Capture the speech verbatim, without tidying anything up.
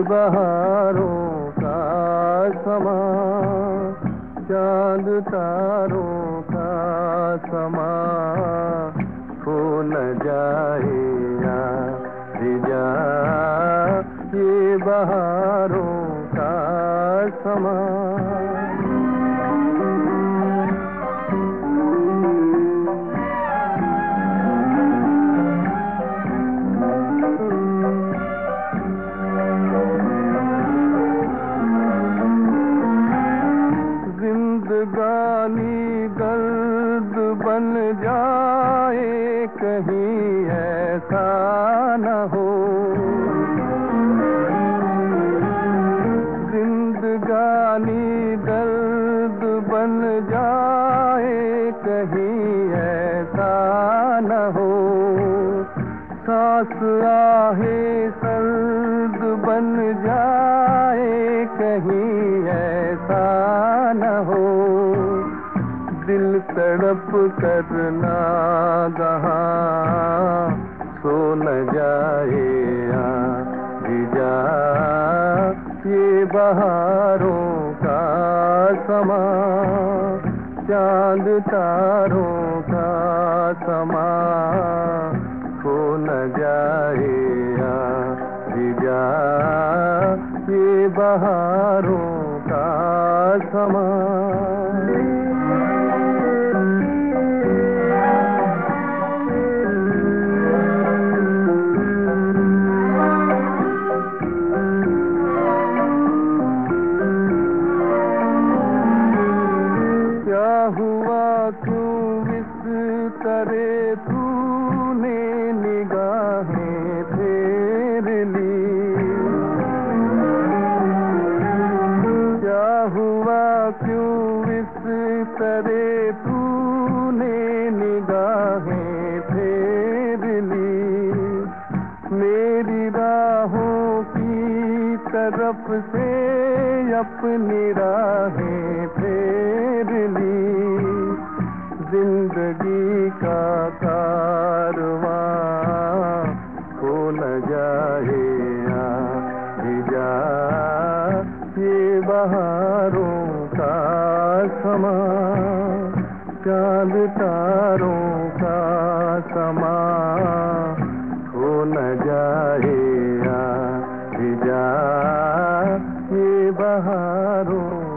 बहारों का समा, चांद तारों का समा, खो न जाए जा ये बहारों का समा। जिंदगानी दर्द बन जाए कहीं ऐसा न हो, जिंदगानी दर्द बन जाए कहीं ऐसा न हो, सांस आहे सर्द बन जाए कहीं ऐसा न हो, दिल तड़प करना गहा सो न जाए जा ये बहारों का समा, चांद तारों का समा, खो न जाए जा ये बहारों का समा। हुआ क्यों इस तरह तूने निगाहें फेर ली, क्या हुआ क्यों इस तरह तूने निगाहें फेर ली, मेरी राहों की तरफ से अपनी राहें फेर ली, जिंदगी का कारवां खो न जाए जा ये बहारों का समा, चांद तारों का समा, खो न जाए जा ये बहारों